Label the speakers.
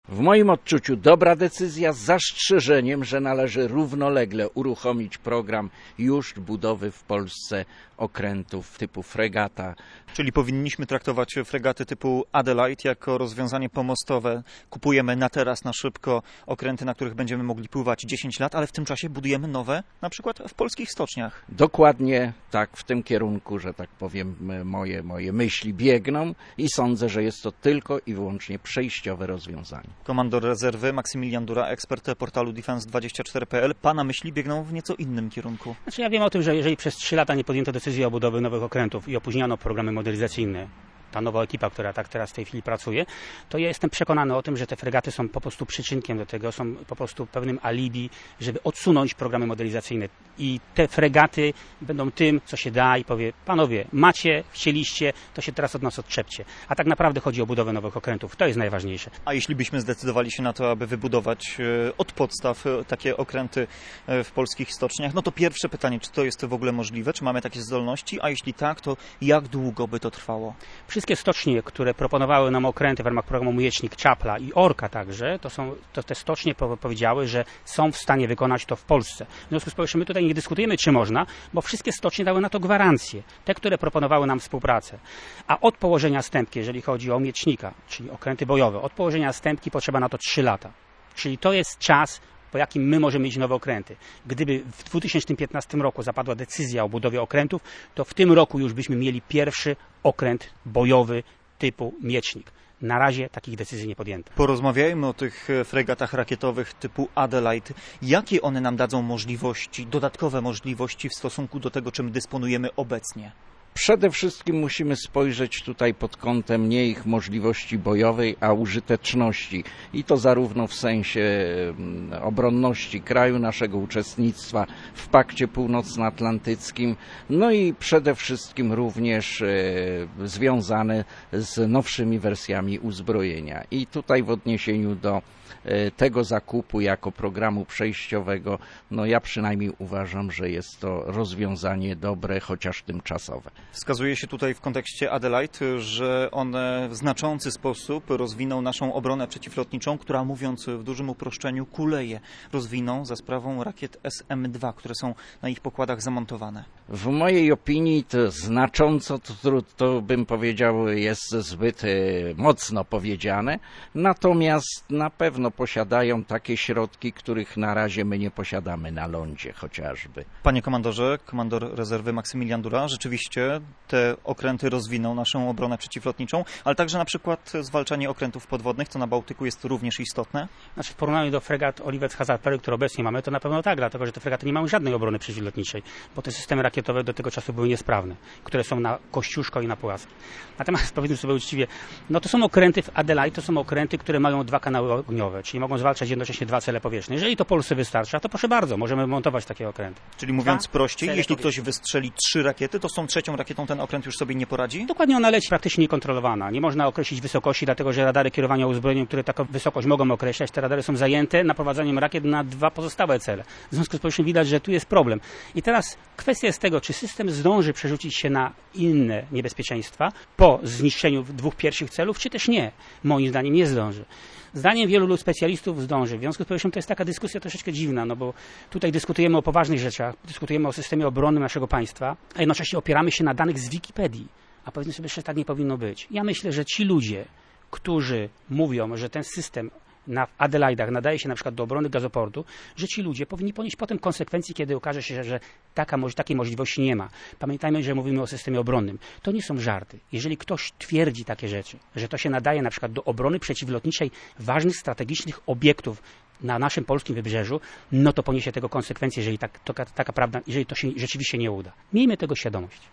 Speaker 1: W moim odczuciu dobra decyzja z zastrzeżeniem, że należy równolegle uruchomić program już budowy w Polsce okrętów typu fregata.
Speaker 2: Czyli powinniśmy traktować fregaty typu Adelaide jako rozwiązanie pomostowe. Kupujemy na teraz, na szybko okręty, na których będziemy mogli pływać 10 lat, ale w tym czasie budujemy nowe, na przykład w polskich stoczniach.
Speaker 1: Dokładnie tak, w tym kierunku, że tak powiem, moje myśli biegną i sądzę, że jest to tylko i wyłącznie przejściowe rozwiązanie.
Speaker 2: Komandor rezerwy Maksymilian Dura, ekspert portalu Defense24.pl. Pana myśli biegną w nieco innym kierunku.
Speaker 3: Znaczy ja wiem o tym, że jeżeli przez 3 lata nie podjęto decyzji o budowie nowych okrętów i opóźniono programy modylizacyjne, ta nowa ekipa, która tak teraz w tej chwili pracuje, to ja jestem przekonany o tym, że te fregaty są po prostu przyczynkiem do tego, są po prostu pewnym alibi, żeby odsunąć programy modylizacyjne. I te fregaty będą tym, co się da i powie, panowie, macie, chcieliście, to się teraz od nas odczepcie. A tak naprawdę chodzi o budowę nowych okrętów. To jest najważniejsze.
Speaker 2: A jeśli byśmy zdecydowali się na to, aby wybudować od podstaw takie okręty w polskich stoczniach, no to pierwsze pytanie, czy to jest w ogóle możliwe, czy mamy takie zdolności, a jeśli tak, to jak długo by to trwało?
Speaker 3: Wszystkie stocznie, które proponowały nam okręty w ramach programu Miecznik, Czapla i Orka także, to te stocznie powiedziały, że są w stanie wykonać to w Polsce. W związku z powyższym my tutaj nie dyskutujemy, czy można, bo wszystkie stocznie dały na to gwarancję. Te, które proponowały nam współpracę. A od położenia stępki, jeżeli chodzi o Miecznika, czyli okręty bojowe, od położenia stępki potrzeba na to 3 lata. Czyli to jest czas, po jakim my możemy mieć nowe okręty. Gdyby w 2015 roku zapadła decyzja o budowie okrętów, to w tym roku już byśmy mieli pierwszy okręt bojowy typu Miecznik. Na razie takich decyzji nie podjęto.
Speaker 2: Porozmawiajmy o tych fregatach rakietowych typu Adelaide. Jakie one nam dadzą możliwości, dodatkowe możliwości w stosunku do tego, czym dysponujemy obecnie?
Speaker 1: Przede wszystkim musimy spojrzeć tutaj pod kątem nie ich możliwości bojowej, a użyteczności. I to zarówno w sensie obronności kraju, naszego uczestnictwa w Pakcie Północnoatlantyckim, no i przede wszystkim również związane z nowszymi wersjami uzbrojenia. I tutaj w odniesieniu do tego zakupu jako programu przejściowego, no ja przynajmniej uważam, że jest to rozwiązanie dobre, chociaż tymczasowe.
Speaker 2: Wskazuje się tutaj w kontekście Adelaide, że one w znaczący sposób rozwiną naszą obronę przeciwlotniczą, która, mówiąc w dużym uproszczeniu, kuleje. Rozwiną za sprawą rakiet SM-2, które są na ich pokładach zamontowane.
Speaker 1: W mojej opinii to znacząco, to bym powiedział, jest zbyt mocno powiedziane, natomiast na pewno posiadają takie środki, których na razie my nie posiadamy na lądzie chociażby.
Speaker 2: Panie komandorze, komandor rezerwy Maksymilian Dura, rzeczywiście te okręty rozwiną naszą obronę przeciwlotniczą, ale także na przykład zwalczanie okrętów podwodnych, co na Bałtyku jest również istotne.
Speaker 3: Znaczy w porównaniu do fregat Oliwec Hazard Perry, które obecnie mamy, to na pewno tak, dlatego że te fregaty nie mają żadnej obrony przeciwlotniczej, bo te systemy rakietowe do tego czasu były niesprawne, które są na Kościuszko i na Puławskie. Natomiast powiedzmy sobie uczciwie, no to są okręty w Adelaide, to są okręty, które mają 2 kanały ogniowe, czyli mogą zwalczać jednocześnie 2 cele powietrzne. Jeżeli to Polsce wystarcza, to proszę bardzo, możemy montować takie okręty.
Speaker 2: Czyli mówiąc prościej, jeśli ktoś wystrzeli 3 rakiety, to z tą 3. rakietą ten okręt już sobie nie poradzi?
Speaker 3: Dokładnie, ona leci praktycznie niekontrolowana. Nie można określić wysokości, dlatego że radary kierowania uzbrojeniem, które taką wysokość mogą określać, te radary są zajęte naprowadzaniem rakiet na 2 pozostałe cele. W związku z powyższym widać, że tu jest problem. I teraz kwestia jest tego, czy system zdąży przerzucić się na inne niebezpieczeństwa po zniszczeniu 2 pierwszych celów, czy też nie. Moim zdaniem nie zdąży. Zdaniem wielu specjalistów zdąży. W związku z powyższym to jest taka dyskusja troszeczkę dziwna, no bo tutaj dyskutujemy o poważnych rzeczach, dyskutujemy o systemie obronnym naszego państwa, a jednocześnie opieramy się na danych z Wikipedii. A powiedzmy sobie, że tak nie powinno być. Ja myślę, że ci ludzie, którzy mówią, że ten system na Adelaide'ach nadaje się na przykład do obrony gazoportu, że ci ludzie powinni ponieść potem konsekwencje, kiedy okaże się, że takiej możliwości nie ma. Pamiętajmy, że mówimy o systemie obronnym. To nie są żarty. Jeżeli ktoś twierdzi takie rzeczy, że to się nadaje na przykład do obrony przeciwlotniczej ważnych strategicznych obiektów na naszym polskim wybrzeżu, no to poniesie tego konsekwencje, jeżeli taka prawda, jeżeli to się rzeczywiście nie uda. Miejmy tego świadomość.